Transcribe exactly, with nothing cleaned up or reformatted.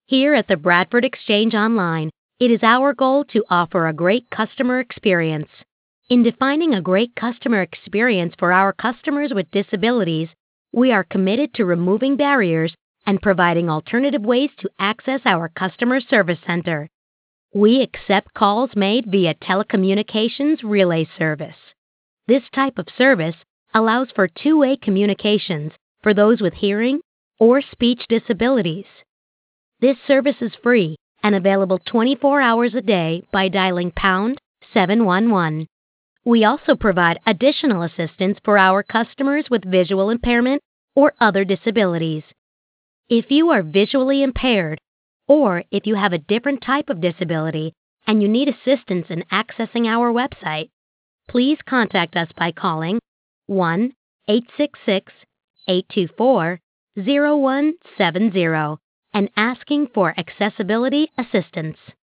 Here at the Bradford Exchange Online, it is our goal to offer a great customer experience. In defining a great customer experience for our customers with disabilities, we are committed to removing barriers and providing alternative ways to access our customer service center. We accept calls made via telecommunications relay service. This type of service allows for two-way communications for those with hearing or speech disabilities. This service is free and available twenty-four hours a day by dialing pound seven one one. We also provide additional assistance for our customers with visual impairment or other disabilities. If you are visually impaired, or if you have a different type of disability and you need assistance in accessing our website, please contact us by calling one eight six six, eight two four, zero one seven zero and asking for accessibility assistance.